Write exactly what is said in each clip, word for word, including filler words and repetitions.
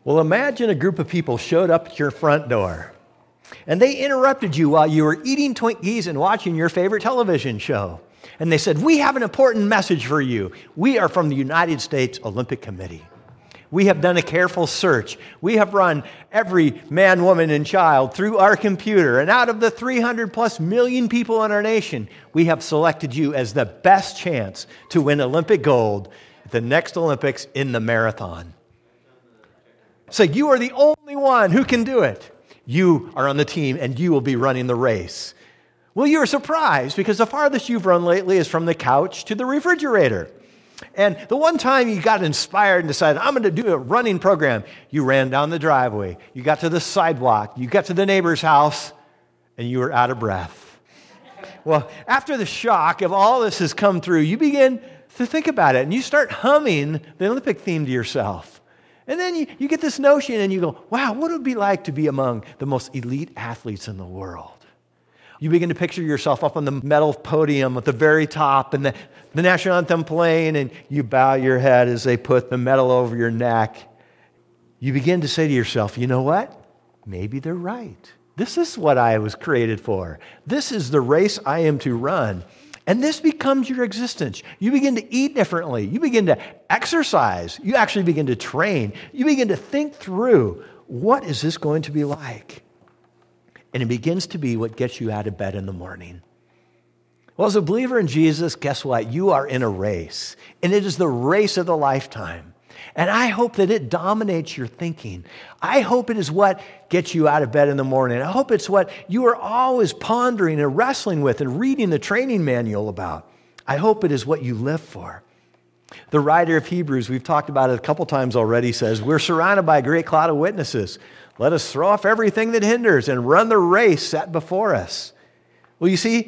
Well, imagine a group of people showed up at your front door and they interrupted you while you were eating Twinkies and watching your favorite television show. And they said, "We have an important message for you. We are from the United States Olympic Committee. We have done a careful search. We have run every man, woman, and child through our computer. And out of the three hundred plus million people in our nation, we have selected you as the best chance to win Olympic gold at the next Olympics in the marathon. So you are the only one who can do it. You are on the team and you will be running the race." Well, you are surprised because the farthest you've run lately is from the couch to the refrigerator. And the one time you got inspired and decided, "I'm going to do a running program," you ran down the driveway, you got to the sidewalk, you got to the neighbor's house, and you were out of breath. Well, after the shock of all this has come through, you begin to think about it, and you start humming the Olympic theme to yourself. And then you, you get this notion, and you go, "Wow, what would it be like to be among the most elite athletes in the world?" You begin to picture yourself up on the medal podium at the very top and the, the national anthem playing, and you bow your head as they put the medal over your neck. You begin to say to yourself, "You know what? Maybe they're right. This is what I was created for. This is the race I am to run." And this becomes your existence. You begin to eat differently. You begin to exercise. You actually begin to train. You begin to think through, what is this going to be like? And it begins to be what gets you out of bed in the morning. Well, as a believer in Jesus, guess what? You are in a race, and it is the race of the lifetime. And I hope that it dominates your thinking. I hope it is what gets you out of bed in the morning. I hope it's what you are always pondering and wrestling with and reading the training manual about. I hope it is what you live for. The writer of Hebrews, we've talked about it a couple times already, says, "We're surrounded by a great cloud of witnesses. Let us throw off everything that hinders and run the race set before us." Well, you see,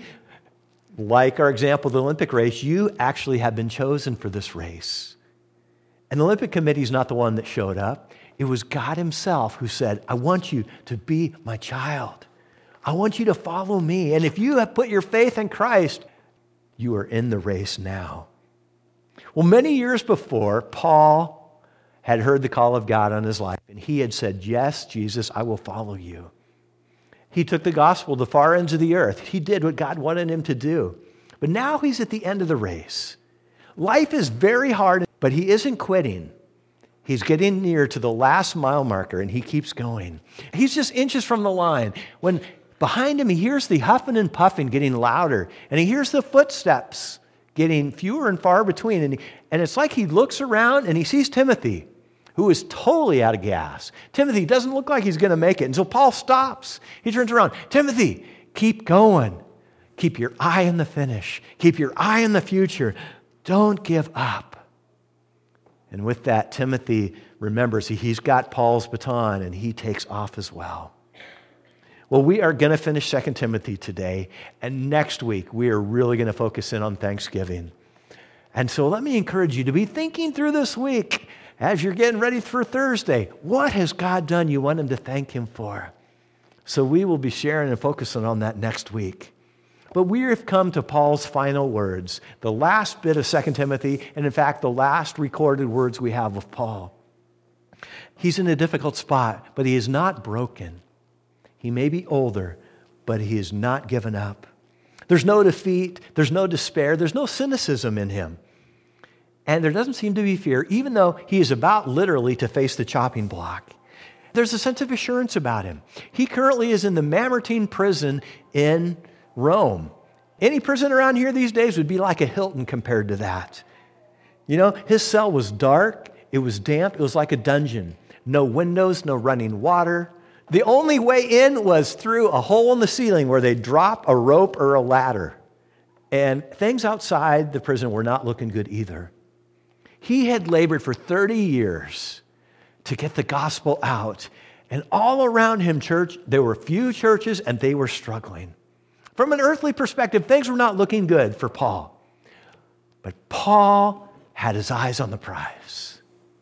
like our example of the Olympic race, you actually have been chosen for this race. And the Olympic Committee is not the one that showed up. It was God himself who said, "I want you to be my child. I want you to follow me. And if you have put your faith in Christ, you are in the race now." Well, many years before, Paul had heard the call of God on his life, and he had said, "Yes, Jesus, I will follow you." He took the gospel to far ends of the earth. He did what God wanted him to do. But now he's at the end of the race. Life is very hard, but he isn't quitting. He's getting near to the last mile marker, and he keeps going. He's just inches from the line when behind him he hears the huffing and puffing getting louder, and he hears the footsteps getting fewer and far between. And, he, and it's like he looks around and he sees Timothy, who is totally out of gas. Timothy doesn't look like he's going to make it. And so Paul stops. He turns around. "Timothy, keep going. Keep your eye on the finish. Keep your eye on the future. Don't give up." And with that, Timothy remembers he's got Paul's baton, and he takes off as well. Well, we are going to finish Second Timothy today, and next week we are really going to focus in on Thanksgiving. And so let me encourage you to be thinking through this week as you're getting ready for Thursday. What has God done you want him to thank him for? So we will be sharing and focusing on that next week. But we have come to Paul's final words, the last bit of Second Timothy, and in fact, the last recorded words we have of Paul. He's in a difficult spot, but he is not broken. He may be older, but he is not given up. There's no defeat, there's no despair, there's no cynicism in him. And there doesn't seem to be fear, even though he is about literally to face the chopping block. There's a sense of assurance about him. He currently is in the Mamertine prison in Rome. Any prison around here these days would be like a Hilton compared to that. You know, his cell was dark, it was damp, it was like a dungeon. No windows, no running water. The only way in was through a hole in the ceiling where they drop a rope or a ladder. And things outside the prison were not looking good either. He had labored for thirty years to get the gospel out. And all around him, church, there were few churches and they were struggling. From an earthly perspective, things were not looking good for Paul. But Paul had his eyes on the prize.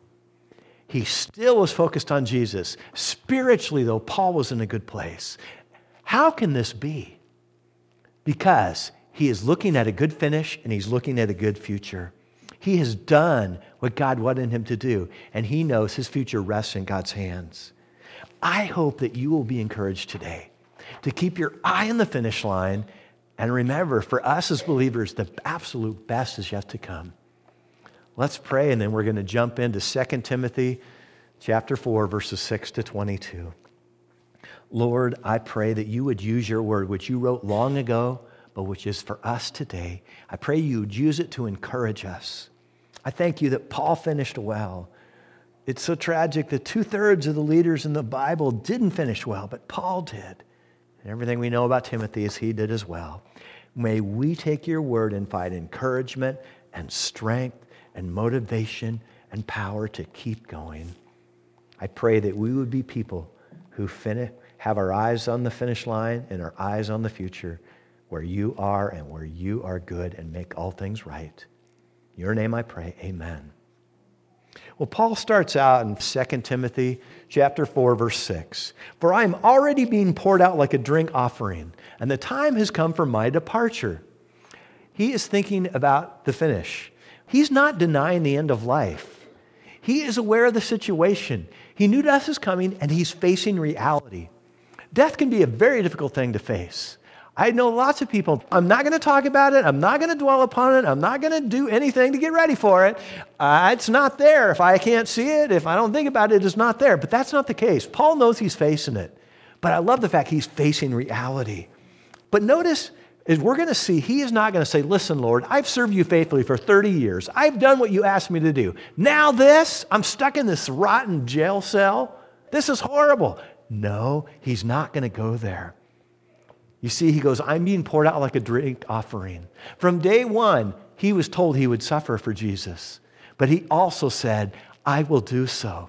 He still was focused on Jesus. Spiritually, though, Paul was in a good place. How can this be? Because he is looking at a good finish and he's looking at a good future. He has done what God wanted him to do, and he knows his future rests in God's hands. I hope that you will be encouraged today to keep your eye on the finish line, and remember, for us as believers, the absolute best is yet to come. Let's pray, and then we're going to jump into Second Timothy chapter four, verses six to twenty-two. Lord, I pray that you would use your word, which you wrote long ago, but which is for us today. I pray you would use it to encourage us. I thank you that Paul finished well. It's so tragic that two-thirds of the leaders in the Bible didn't finish well, but Paul did. And everything we know about Timothy is he did as well. May we take your word and find encouragement and strength and motivation and power to keep going. I pray that we would be people who finish, have our eyes on the finish line and our eyes on the future, where you are and where you are good, and make all things right. In your name I pray, amen. Well, Paul starts out in Second Timothy chapter four, verse six. For I am already being poured out like a drink offering, and the time has come for my departure. He is thinking about the finish. He's not denying the end of life. He is aware of the situation. He knew death is coming, and he's facing reality. Death can be a very difficult thing to face. I know lots of people, I'm not going to talk about it, I'm not going to dwell upon it, I'm not going to do anything to get ready for it. Uh, it's not there. If I can't see it, if I don't think about it, it's not there. But that's not the case. Paul knows he's facing it. But I love the fact he's facing reality. But notice, as we're going to see, he is not going to say, listen, Lord, I've served you faithfully for thirty years. I've done what you asked me to do. Now this, I'm stuck in this rotten jail cell. This is horrible. No, he's not going to go there. You see, he goes, I'm being poured out like a drink offering. From day one, he was told he would suffer for Jesus. But he also said, I will do so.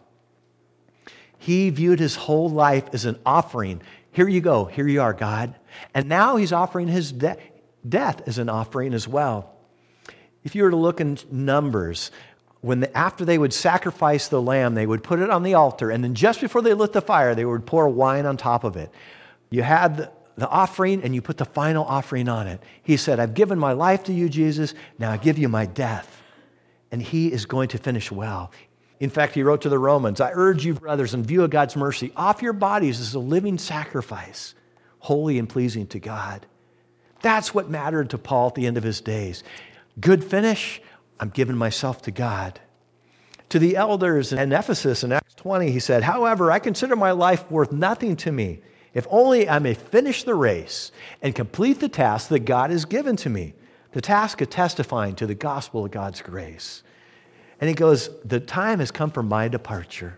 He viewed his whole life as an offering. Here you go. Here you are, God. And now he's offering his de- death as an offering as well. If you were to look in Numbers, when the, after they would sacrifice the lamb, they would put it on the altar. And then just before they lit the fire, they would pour wine on top of it. You had the, the offering, and you put the final offering on it. He said, I've given my life to you, Jesus. Now I give you my death. And he is going to finish well. In fact, he wrote to the Romans, I urge you, brothers, in view of God's mercy, offer your bodies as a living sacrifice, holy and pleasing to God. That's what mattered to Paul at the end of his days. Good finish, I'm giving myself to God. To the elders in Ephesus in Acts twenty, he said, however, I consider my life worth nothing to me, if only I may finish the race and complete the task that God has given to me, the task of testifying to the gospel of God's grace. And he goes, the time has come for my departure.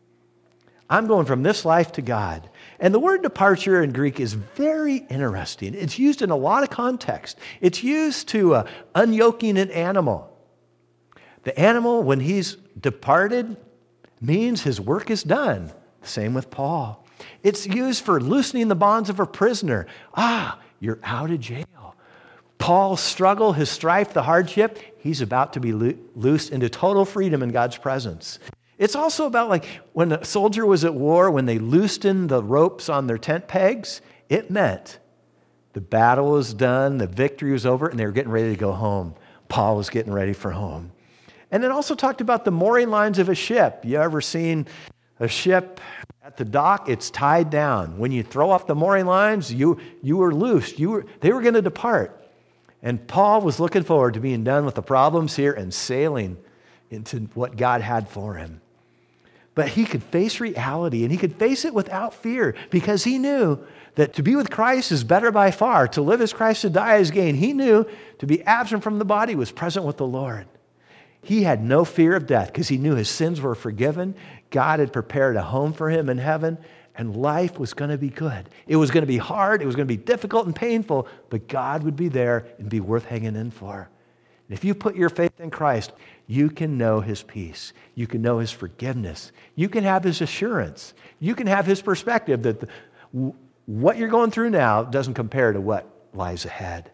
I'm going from this life to God. And the word departure in Greek is very interesting. It's used in a lot of context. It's used to uh, unyoking an animal. The animal, when he's departed, means his work is done. Same with Paul. It's used for loosening the bonds of a prisoner. Ah, you're out of jail. Paul's struggle, his strife, the hardship, he's about to be lo- loosed into total freedom in God's presence. It's also about like when a soldier was at war, when they loosened the ropes on their tent pegs, it meant the battle was done, the victory was over, and they were getting ready to go home. Paul was getting ready for home. And it also talked about the mooring lines of a ship. You ever seen a ship at the dock? It's tied down. When you throw off the mooring lines, you, you were loosed. You were, they were going to depart. And Paul was looking forward to being done with the problems here and sailing into what God had for him. But he could face reality, and he could face it without fear, because he knew that to be with Christ is better by far. To live as Christ, to die as gain. He knew to be absent from the body was present with the Lord. He had no fear of death because he knew his sins were forgiven. God had prepared a home for him in heaven, and life was going to be good. It was going to be hard. It was going to be difficult and painful, but God would be there and be worth hanging in for. And if you put your faith in Christ, you can know his peace. You can know his forgiveness. You can have his assurance. You can have his perspective that the, what you're going through now doesn't compare to what lies ahead.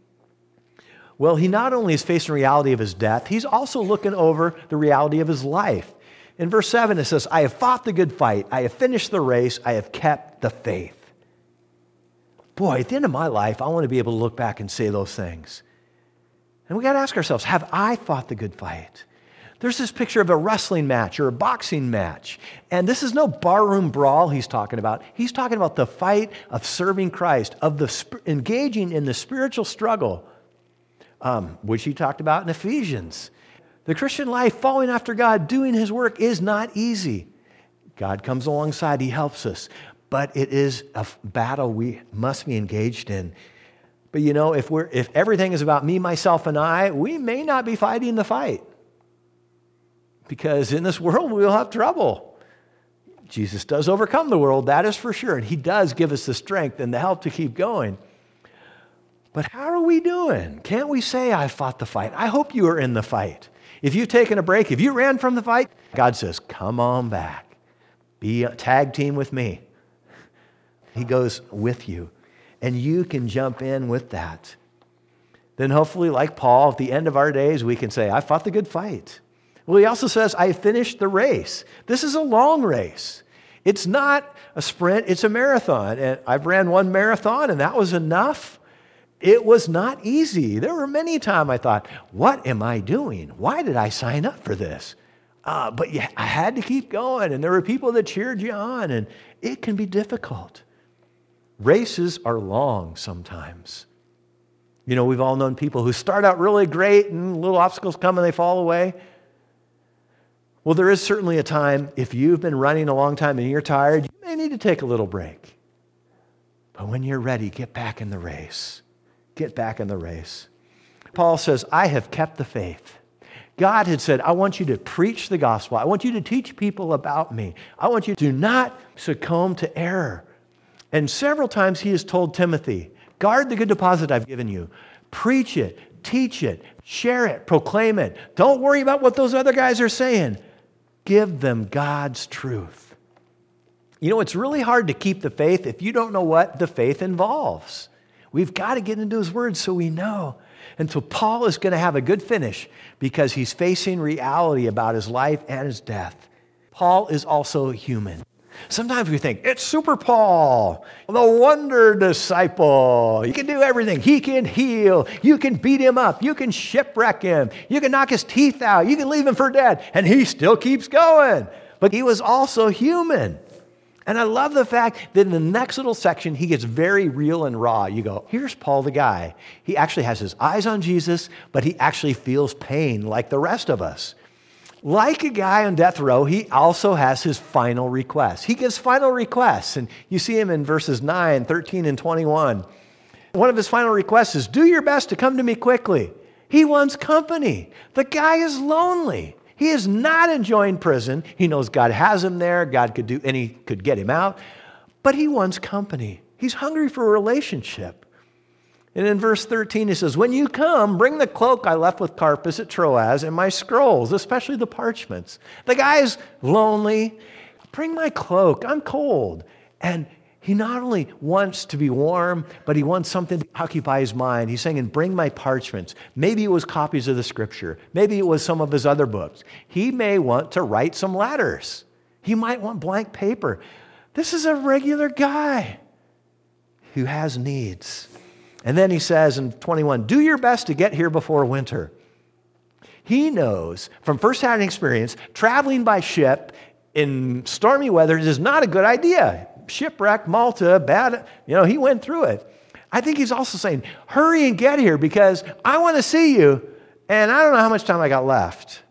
Well, he not only is facing the reality of his death, he's also looking over the reality of his life. In verse seven, it says, I have fought the good fight. I have finished the race. I have kept the faith. Boy, at the end of my life, I want to be able to look back and say those things. And we got to ask ourselves, have I fought the good fight? There's this picture of a wrestling match or a boxing match. And this is no barroom brawl he's talking about. He's talking about the fight of serving Christ, of the sp- engaging in the spiritual struggle, um, which he talked about in Ephesians. The Christian life, following after God, doing his work is not easy. God comes alongside, he helps us. But it is a battle we must be engaged in. But you know, if we're if everything is about me, myself, and I, we may not be fighting the fight. Because in this world, we'll have trouble. Jesus does overcome the world, that is for sure. And he does give us the strength and the help to keep going. But how are we doing? Can't we say, I fought the fight? I hope you are in the fight. If you've taken a break, if you ran from the fight, God says, come on back. Be a tag team with me. He goes with you. And you can jump in with that. Then hopefully, like Paul, at the end of our days, we can say, I fought the good fight. Well, he also says, I finished the race. This is a long race. It's not a sprint, it's a marathon. And I've ran one marathon, and that was enough. It was not easy. There were many times I thought, what am I doing? Why did I sign up for this? Uh, but yeah, I had to keep going, and there were people that cheered you on, and it can be difficult. Races are long sometimes. You know, we've all known people who start out really great, and little obstacles come and they fall away. Well, there is certainly a time, if you've been running a long time and you're tired, you may need to take a little break. But when you're ready, get back in the race. Get back in the race. Paul says, I have kept the faith. God had said, I want you to preach the gospel. I want you to teach people about me. I want you to not succumb to error. And several times he has told Timothy, guard the good deposit I've given you. Preach it, teach it, share it, proclaim it. Don't worry about what those other guys are saying. Give them God's truth. You know, it's really hard to keep the faith if you don't know what the faith involves. We've got to get into his word so we know. And so Paul is going to have a good finish because he's facing reality about his life and his death. Paul is also human. Sometimes we think, it's Super Paul, the wonder disciple. He can do everything. He can heal. You can beat him up. You can shipwreck him. You can knock his teeth out. You can leave him for dead. And he still keeps going. But he was also human. And I love the fact that in the next little section, he gets very real and raw. You go, here's Paul the guy. He actually has his eyes on Jesus, but he actually feels pain like the rest of us. Like a guy on death row, he also has his final request. He gives final requests, and you see him in verses nine, thirteen, and twenty-one. One of his final requests is, do your best to come to me quickly. He wants company. The guy is lonely. He is not enjoying prison. He knows God has him there. God could do any could get him out. But he wants company. He's hungry for a relationship. And in verse thirteen, he says, when you come, bring the cloak I left with Carpus at Troas and my scrolls, especially the parchments. The guy's lonely. Bring my cloak. I'm cold. And he not only wants to be warm, but he wants something to occupy his mind. He's saying, and bring my parchments. Maybe it was copies of the scripture. Maybe it was some of his other books. He may want to write some letters. He might want blank paper. This is a regular guy who has needs. And then he says in twenty-one, do your best to get here before winter. He knows from firsthand experience, traveling by ship in stormy weather is not a good idea. Shipwreck, Malta, bad, you know, he went through it. I think he's also saying, hurry and get here because I want to see you and I don't know how much time I got left.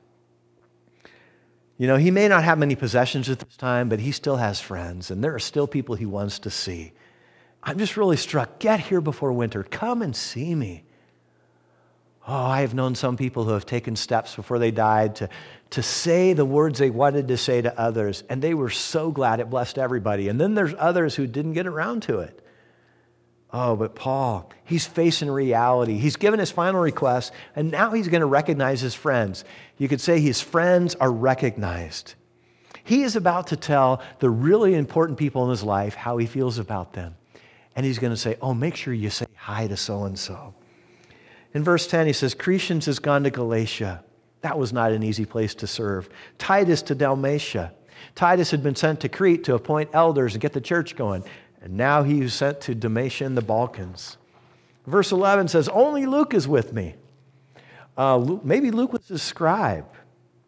You know, he may not have many possessions at this time, but he still has friends and there are still people he wants to see. I'm just really struck. Get here before winter. Come and see me. Oh, I have known some people who have taken steps before they died to, to say the words they wanted to say to others, and they were so glad it blessed everybody. And then there's others who didn't get around to it. Oh, but Paul, he's facing reality. He's given his final request, and now he's going to recognize his friends. You could say his friends are recognized. He is about to tell the really important people in his life how he feels about them. And he's going to say, oh, make sure you say hi to so-and-so. In verse ten, he says, Crescens has gone to Galatia. That was not an easy place to serve. Titus to Dalmatia. Titus had been sent to Crete to appoint elders and get the church going. And now he was sent to Dalmatia and the Balkans. Verse eleven says, only Luke is with me. Uh, Luke, maybe Luke was his scribe.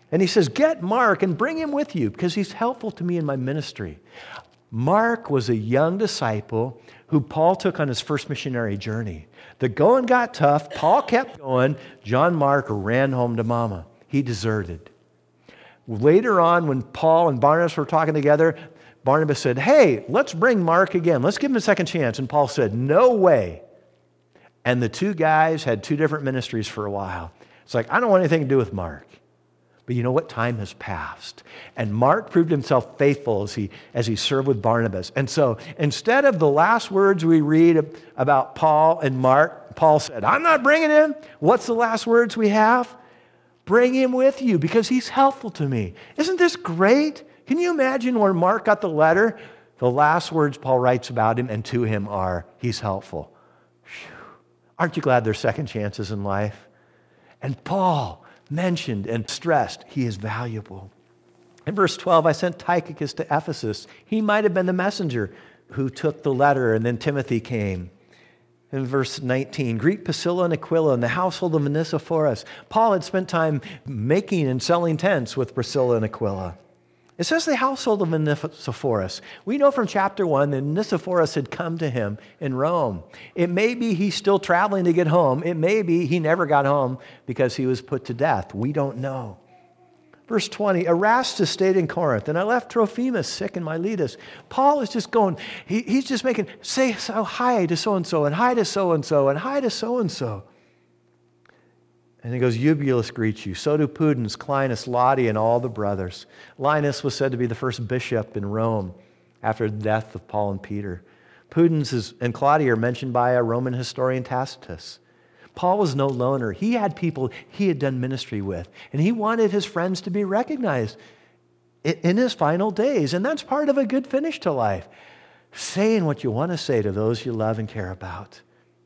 And he says, get Mark and bring him with you because he's helpful to me in my ministry. Mark was a young disciple who Paul took on his first missionary journey. The going got tough. Paul kept going. John Mark ran home to mama. He deserted. Later on, when Paul and Barnabas were talking together, Barnabas said, hey, let's bring Mark again. Let's give him a second chance. And Paul said, no way. And the two guys had two different ministries for a while. It's like, I don't want anything to do with Mark. But you know what? Time has passed. And Mark proved himself faithful as he, as he served with Barnabas. And so instead of the last words we read about Paul and Mark, Paul said, I'm not bringing him. What's the last words we have? Bring him with you because he's helpful to me. Isn't this great? Can you imagine when Mark got the letter? The last words Paul writes about him and to him are, he's helpful. Whew. Aren't you glad there's second chances in life? And Paul mentioned and stressed he is valuable. In verse twelve, I sent Tychicus to Ephesus. He might have been the messenger who took the letter, and then Timothy came. In verse nineteen, greet Priscilla and Aquila and the household of Onesiphorus. Paul had spent time making and selling tents with Priscilla and Aquila. It says the household of Onesiphorus. We know from chapter one that Onesiphorus had come to him in Rome. It may be he's still traveling to get home. It may be he never got home because he was put to death. We don't know. Verse twenty, Erastus stayed in Corinth, and I left Trophimus sick in Miletus. Paul is just going, he, he's just making, say so hi to so-and-so, and hi to so-and-so, and hi to so-and-so. And he goes, Eubulus greets you. So do Pudens, Clinus, Lottie, and all the brothers. Linus was said to be the first bishop in Rome after the death of Paul and Peter. Pudens is, and Claudia are mentioned by a Roman historian, Tacitus. Paul was no loner. He had people he had done ministry with, and he wanted his friends to be recognized in his final days. And that's part of a good finish to life, saying what you want to say to those you love and care about.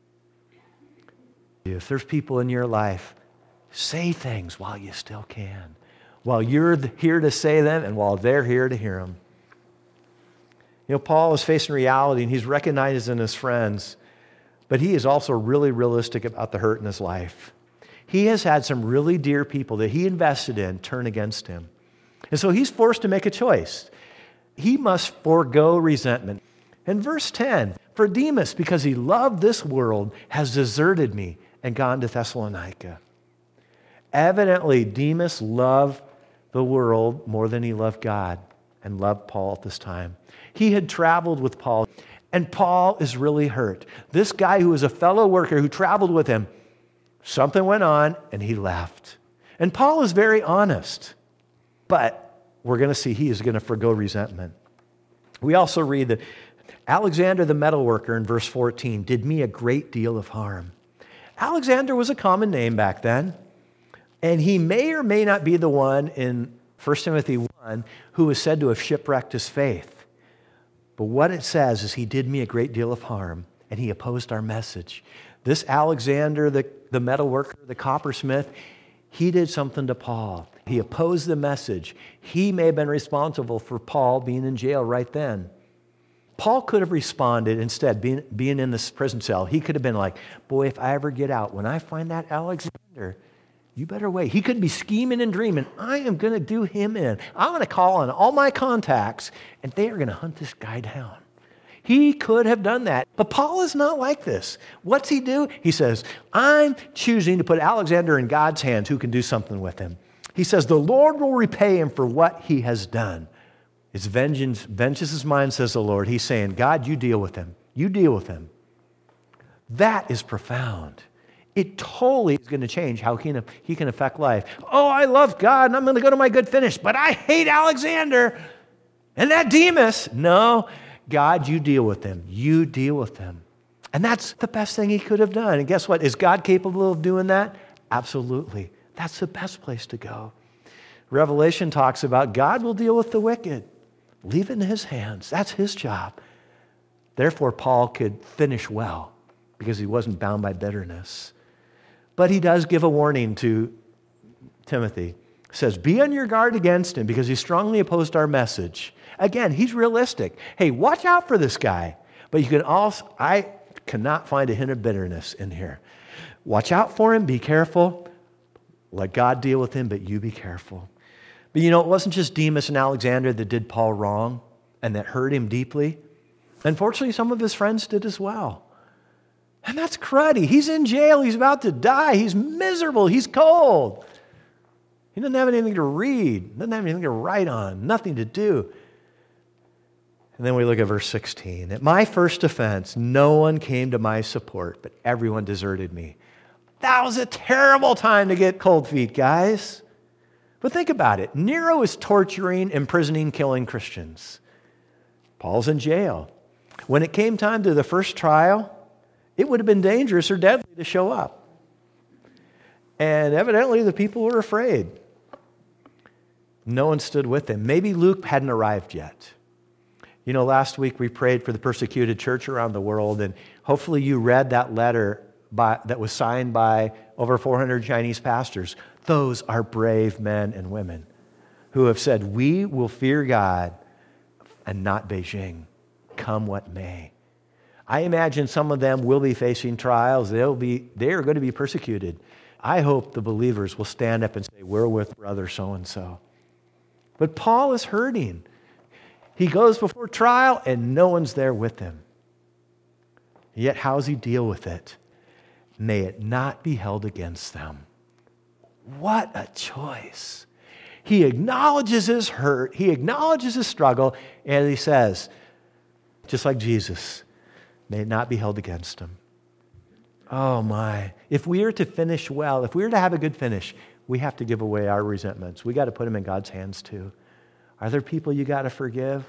If there's people in your life, say things while you still can, while you're here to say them and while they're here to hear them. You know, Paul is facing reality, and he's recognizing his friends, but he is also really realistic about the hurt in his life. He has had some really dear people that he invested in turn against him. And so he's forced to make a choice. He must forego resentment. In verse ten, for Demas, because he loved this world, has deserted me and gone to Thessalonica. Evidently, Demas loved the world more than he loved God and loved Paul at this time. He had traveled with Paul, and Paul is really hurt. This guy who was a fellow worker who traveled with him, something went on and he left. And Paul is very honest, but we're going to see he is going to forgo resentment. We also read that Alexander the metalworker in verse fourteen did me a great deal of harm. Alexander was a common name back then, and he may or may not be the one in First Timothy one who is said to have shipwrecked his faith. But what it says is he did me a great deal of harm, and he opposed our message. This Alexander, the, the metalworker, the coppersmith, he did something to Paul. He opposed the message. He may have been responsible for Paul being in jail right then. Paul could have responded instead, being, being in this prison cell. He could have been like, boy, if I ever get out, when I find that Alexander, you better wait. He could be scheming and dreaming. I am going to do him in. I'm going to call on all my contacts, and they are going to hunt this guy down. He could have done that. But Paul is not like this. What's he do? He says, I'm choosing to put Alexander in God's hands who can do something with him. He says, the Lord will repay him for what he has done. It's vengeance. Vengeance is mine, says the Lord. He's saying, God, you deal with him. You deal with him. That is profound. It totally is going to change how he can, he can affect life. Oh, I love God, and I'm going to go to my good finish, but I hate Alexander and that Demas. No, God, you deal with them. You deal with them. And that's the best thing he could have done. And guess what? Is God capable of doing that? Absolutely. That's the best place to go. Revelation talks about God will deal with the wicked. Leave it in his hands. That's his job. Therefore, Paul could finish well because he wasn't bound by bitterness. But he does give a warning to Timothy. He says, be on your guard against him because he strongly opposed our message. Again, he's realistic. Hey, watch out for this guy. But you can also, I cannot find a hint of bitterness in here. Watch out for him. Be careful. Let God deal with him, but you be careful. But you know, it wasn't just Demas and Alexander that did Paul wrong and that hurt him deeply. Unfortunately, some of his friends did as well. And that's cruddy. He's in jail. He's about to die. He's miserable. He's cold. He doesn't have anything to read. Doesn't have anything to write on. Nothing to do. And then we look at verse sixteen. At my first offense, no one came to my support, but everyone deserted me. That was a terrible time to get cold feet, guys. But think about it. Nero is torturing, imprisoning, killing Christians. Paul's in jail. When it came time to the first trial, it would have been dangerous or deadly to show up. And evidently the people were afraid. No one stood with him. Maybe Luke hadn't arrived yet. You know, last week we prayed for the persecuted church around the world, and hopefully you read that letter by, that was signed by over four hundred Chinese pastors. Those are brave men and women who have said, we will fear God and not Beijing, come what may. I imagine some of them will be facing trials. They'll be, they are going to be persecuted. I hope the believers will stand up and say, we're with brother so-and-so. But Paul is hurting. He goes before trial and no one's there with him. Yet how does he deal with it? May it not be held against them. What a choice. He acknowledges his hurt. He acknowledges his struggle. And he says, just like Jesus, may it not be held against him. Oh my. If we are to finish well, if we are to have a good finish, we have to give away our resentments. We got to put them in God's hands too. Are there people you got to forgive?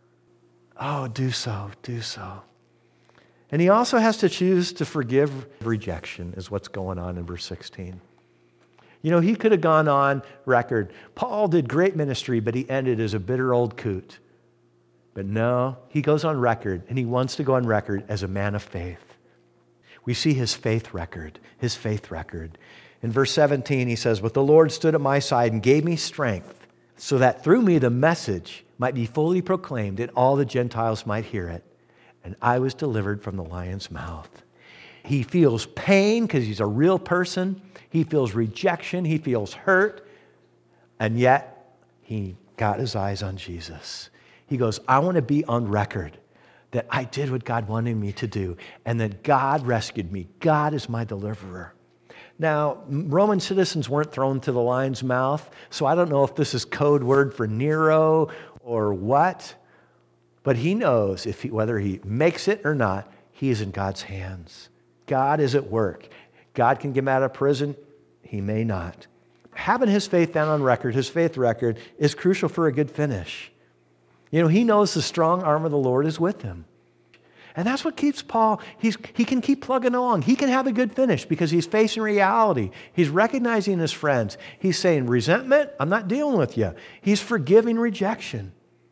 Oh, do so, do so. And he also has to choose to forgive rejection, is what's going on in verse sixteen. You know, he could have gone on record. Paul did great ministry, but he ended as a bitter old coot. But no, he goes on record, and he wants to go on record as a man of faith. We see his faith record, his faith record. In verse seventeen, he says, but the Lord stood at my side and gave me strength, so that through me the message might be fully proclaimed and all the Gentiles might hear it. And I was delivered from the lion's mouth. He feels pain because he's a real person. He feels rejection. He feels hurt. And yet, he got his eyes on Jesus. He goes, I want to be on record that I did what God wanted me to do and that God rescued me. God is my deliverer. Now, Roman citizens weren't thrown to the lion's mouth, so I don't know if this is code word for Nero or what, but he knows if he, whether he makes it or not, he is in God's hands. God is at work. God can get him out of prison. He may not. Having his faith down on record, his faith record, is crucial for a good finish. You know, he knows the strong arm of the Lord is with him. And that's what keeps Paul, he's, he can keep plugging along. He can have a good finish because he's facing reality. He's recognizing his friends. He's saying, resentment, I'm not dealing with you. He's forgiving rejection.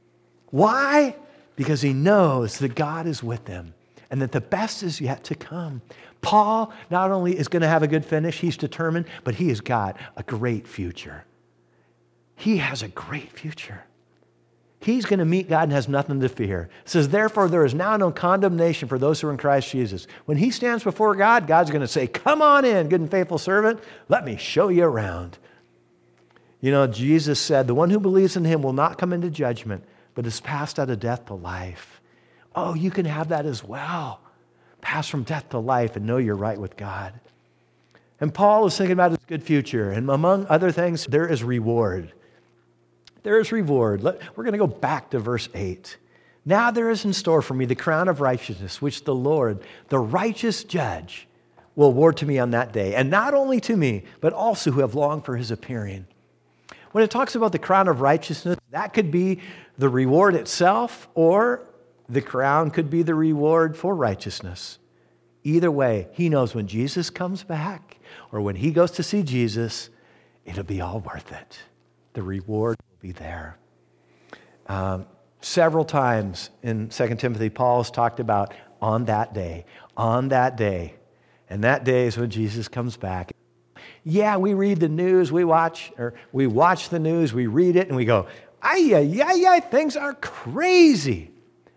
Why? Because he knows that God is with him and that the best is yet to come. Paul not only is going to have a good finish, he's determined, but he has got a great future. He has a great future. He's going to meet God and has nothing to fear. It says, therefore, there is now no condemnation for those who are in Christ Jesus. When he stands before God, God's going to say, come on in, good and faithful servant. Let me show you around. You know, Jesus said, the one who believes in him will not come into judgment, but is passed out of death to life. Oh, you can have that as well. Pass from death to life and know you're right with God. And Paul is thinking about his good future. And among other things, there is reward. There is reward. We're going to go back to verse eight. Now there is in store for me the crown of righteousness, which the Lord, the righteous judge, will award to me on that day. And not only to me, but also who have longed for his appearing. When it talks about the crown of righteousness, that could be the reward itself, or the crown could be the reward for righteousness. Either way, he knows when Jesus comes back, or when he goes to see Jesus, it'll be all worth it. The reward will be there. Um, several times in Second Timothy, Paul has talked about on that day, on that day. And that day is when Jesus comes back. Yeah, we read the news, we watch, or we watch the news, we read it, and we go, ay, ay, ay, ay, things are crazy.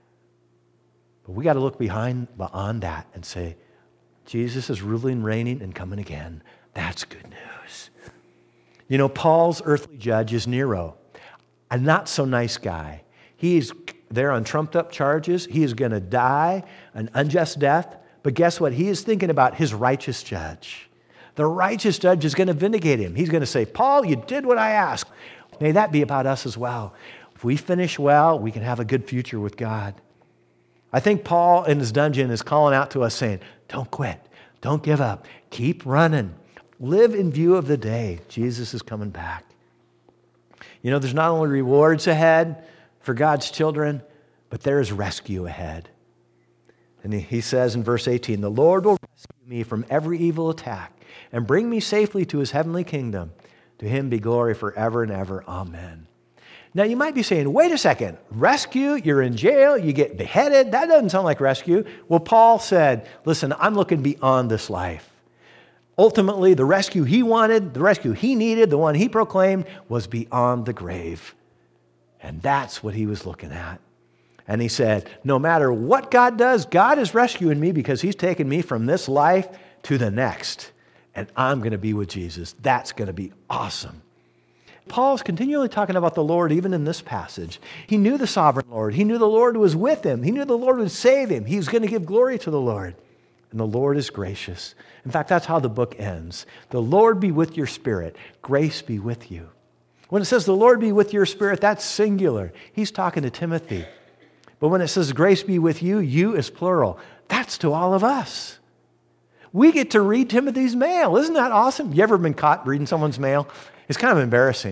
But we got to look behind, beyond that and say, Jesus is ruling, reigning, and coming again. That's good news. You know, Paul's earthly judge is Nero, a not so nice guy. He's there on trumped up charges. He is going to die an unjust death. But guess what? He is thinking about his righteous judge. The righteous judge is going to vindicate him. He's going to say, Paul, you did what I asked. May that be about us as well. If we finish well, we can have a good future with God. I think Paul in his dungeon is calling out to us saying, don't quit. Don't give up. Keep running. Live in view of the day. Jesus is coming back. You know, there's not only rewards ahead for God's children, but there is rescue ahead. And he says in verse eighteen, the Lord will rescue me from every evil attack and bring me safely to his heavenly kingdom. To him be glory forever and ever. Amen. Now you might be saying, wait a second, rescue, you're in jail, you get beheaded. That doesn't sound like rescue. Well, Paul said, listen, I'm looking beyond this life. Ultimately, the rescue he wanted, the rescue he needed, the one he proclaimed, was beyond the grave. And that's what he was looking at. And he said, no matter what God does, God is rescuing me because he's taken me from this life to the next. And I'm going to be with Jesus. That's going to be awesome. Paul's continually talking about the Lord even in this passage. He knew the sovereign Lord. He knew the Lord was with him. He knew the Lord would save him. He was going to give glory to the Lord. And the Lord is gracious. In fact, that's how the book ends. The Lord be with your spirit. Grace be with you. When it says the Lord be with your spirit, that's singular. He's talking to Timothy. But when it says grace be with you, you is plural. That's to all of us. We get to read Timothy's mail. Isn't that awesome? You ever been caught reading someone's mail? It's kind of embarrassing.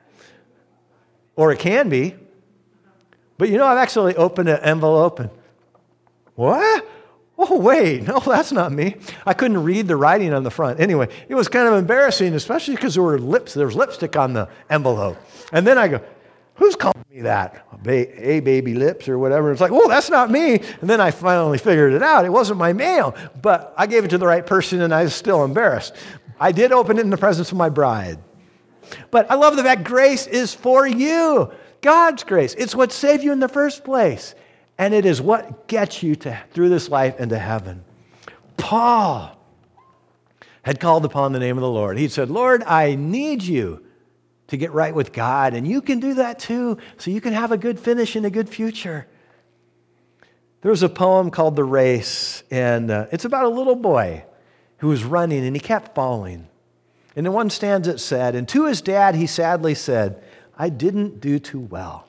Or it can be. But you know, I've actually opened an envelope and, what? Oh, wait, no, that's not me. I couldn't read the writing on the front. Anyway, it was kind of embarrassing, especially because there were lips, there was lipstick on the envelope. And then I go, who's calling me that? A baby lips or whatever. It's like, oh, that's not me. And then I finally figured it out. It wasn't my mail, but I gave it to the right person and I was still embarrassed. I did open it in the presence of my bride. But I love the fact grace is for you. God's grace. It's what saved you in the first place. And it is what gets you to, through this life into heaven. Paul had called upon the name of the Lord. He said, Lord, I need you to get right with God. And you can do that too, so you can have a good finish and a good future. There was a poem called The Race, and uh, it's about a little boy who was running and he kept falling. And in one stanza it said, and to his dad he sadly said, I didn't do too well.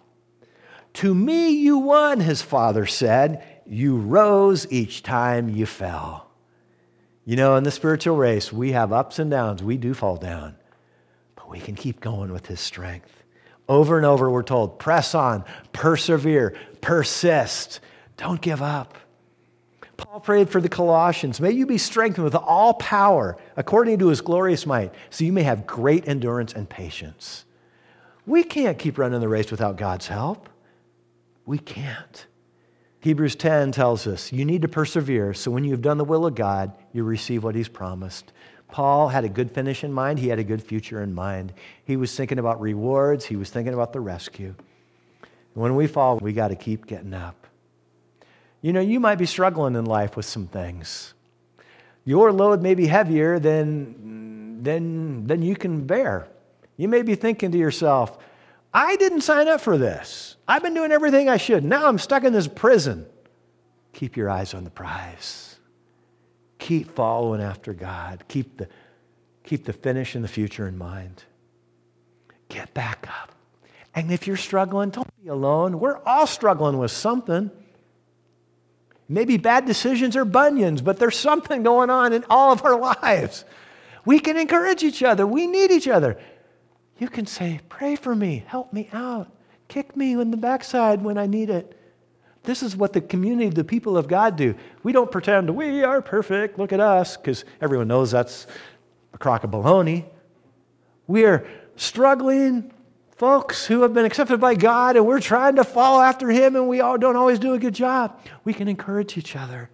To me you won, his father said. You rose each time you fell. You know, in the spiritual race, we have ups and downs. We do fall down. But we can keep going with his strength. Over and over we're told, press on, persevere, persist. Don't give up. Paul prayed for the Colossians. May you be strengthened with all power according to his glorious might, so you may have great endurance and patience. We can't keep running the race without God's help. We can't. Hebrews ten tells us you need to persevere, so when you've done the will of God, you receive what he's promised. Paul had a good finish in mind. He had a good future in mind. He was thinking about rewards. He was thinking about the rescue. When we fall, we got to keep getting up. You know, you might be struggling in life with some things. Your load may be heavier than, than, than you can bear. You may be thinking to yourself, I didn't sign up for this. I've been doing everything I should. Now I'm stuck in this prison. Keep your eyes on the prize. Keep following after God. Keep the, keep the finish and the future in mind. Get back up. And if you're struggling, don't be alone. We're all struggling with something. Maybe bad decisions or bunions, but there's something going on in all of our lives. We can encourage each other. We need each other. You can say, pray for me, help me out, kick me in the backside when I need it. This is what the community, the people of God do. We don't pretend we are perfect, look at us, because everyone knows that's a crock of baloney. We are struggling folks who have been accepted by God, and we're trying to follow after him, and we all don't always do a good job. We can encourage each other.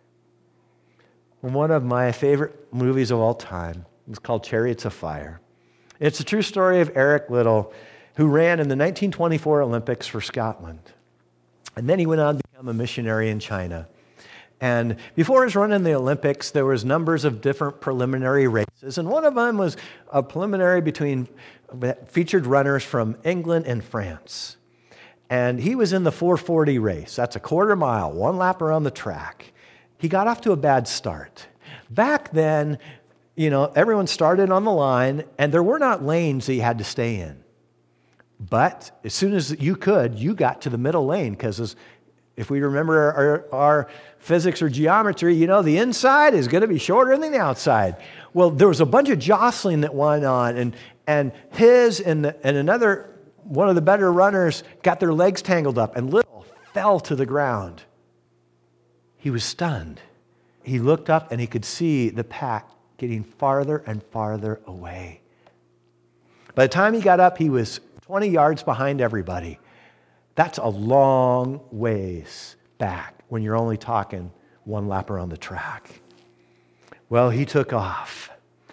One of my favorite movies of all time is called Chariots of Fire. It's a true story of Eric Liddell, who ran in the nineteen twenty-four Olympics for Scotland. And then he went on to become a missionary in China. And before his run in the Olympics, there was numbers of different preliminary races. And one of them was a preliminary between featured runners from England and France. And he was in the four forty race. That's a quarter mile, one lap around the track. He got off to a bad start. Back then, you know, everyone started on the line, and there were not lanes that you had to stay in. But as soon as you could, you got to the middle lane, because if we remember our, our physics or geometry, you know, the inside is going to be shorter than the outside. Well, there was a bunch of jostling that went on, and, and his and, the, and another, one of the better runners got their legs tangled up, and Little fell to the ground. He was stunned. He looked up and he could see the pack getting farther and farther away. By the time he got up, he was twenty yards behind everybody. That's a long ways back when you're only talking one lap around the track. Well, he took off.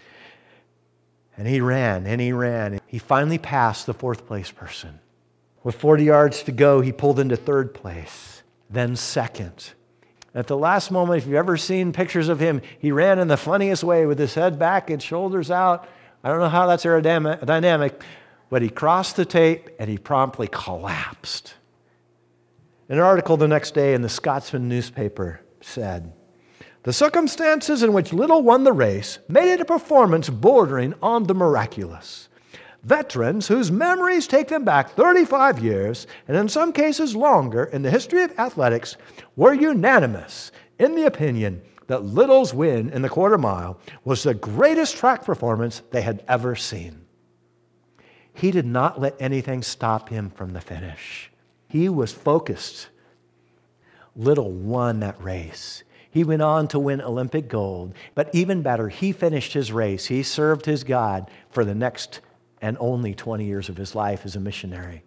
And he ran, and he ran. He finally passed the fourth place person. With forty yards to go, he pulled into third place, then second. At the last moment, if you've ever seen pictures of him, he ran in the funniest way with his head back and shoulders out. I don't know how that's aerodynamic, but he crossed the tape and he promptly collapsed. An article the next day in the Scotsman newspaper said, "The circumstances in which Little won the race made it a performance bordering on the miraculous. Veterans whose memories take them back thirty-five years, and in some cases longer, in the history of athletics, were unanimous in the opinion that Little's win in the quarter mile was the greatest track performance they had ever seen." He did not let anything stop him from the finish. He was focused. Little won that race. He went on to win Olympic gold, but even better, he finished his race. He served his God for the next and only twenty years of his life as a missionary.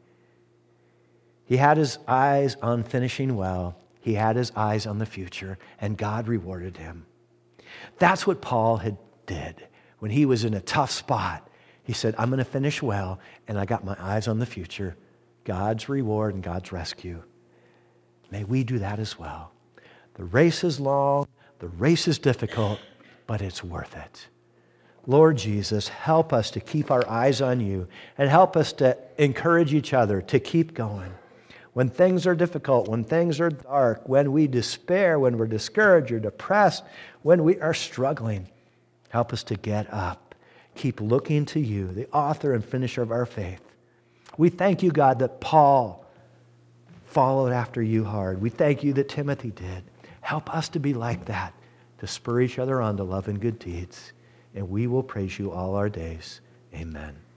He had his eyes on finishing well. He had his eyes on the future, and God rewarded him. That's what Paul had did when he was in a tough spot. He said, I'm going to finish well, and I got my eyes on the future, God's reward and God's rescue. May we do that as well. The race is long, the race is difficult, but it's worth it. Lord Jesus, help us to keep our eyes on you, and help us to encourage each other to keep going. When things are difficult, when things are dark, when we despair, when we're discouraged or depressed, when we are struggling, help us to get up. Keep looking to you, the author and finisher of our faith. We thank you, God, that Paul followed after you hard. We thank you that Timothy did. Help us to be like that, to spur each other on to love and good deeds. And we will praise you all our days. Amen.